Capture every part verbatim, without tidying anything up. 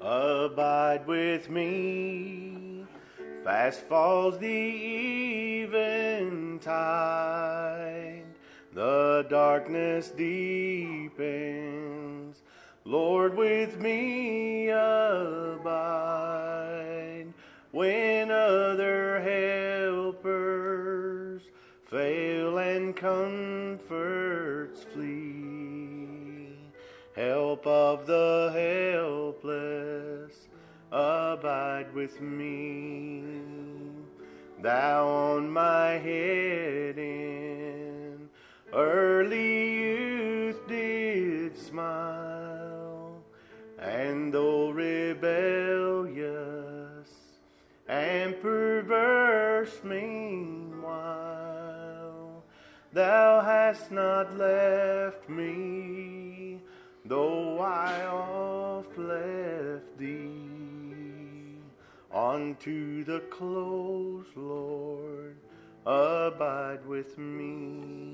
abide with me. Fast falls the eventide, the darkness deepens. Lord, with me abide. When other helpers fail and comforts flee, help of the helpless, abide with me. Thou on my head in early youth did smile, and though rebellious and perverse meanwhile, thou hast not left me, though I oft left thee. Unto the close, Lord, abide with me.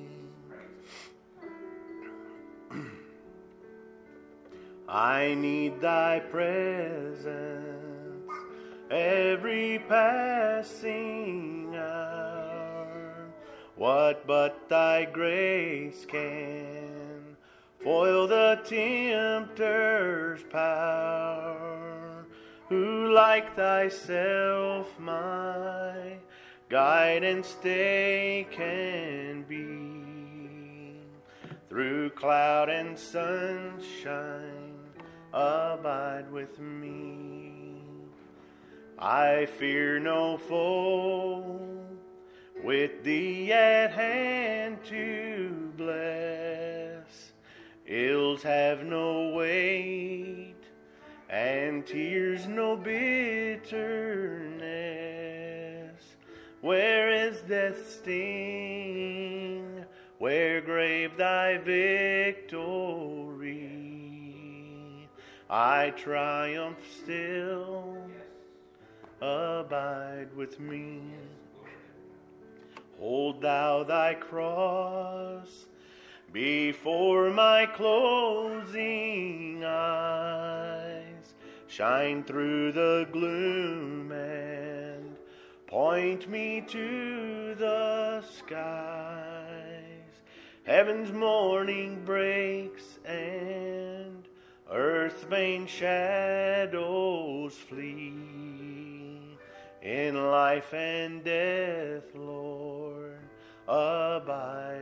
I need thy presence every passing hour. What but thy grace can foil the tempter's power? Who like thyself my guide and stay can be? Through cloud and sunshine, abide with me. I fear no foe, with thee at hand to bless. Ills have no weight, and tears no bitterness. Where is death's sting? Where grave thy victory? I triumph still, abide with me. Hold thou thy cross before my closing eyes. Shine through the gloom and point me to the skies. Heaven's morning breaks and earth's vain shadows flee. In life and death, Lord, abide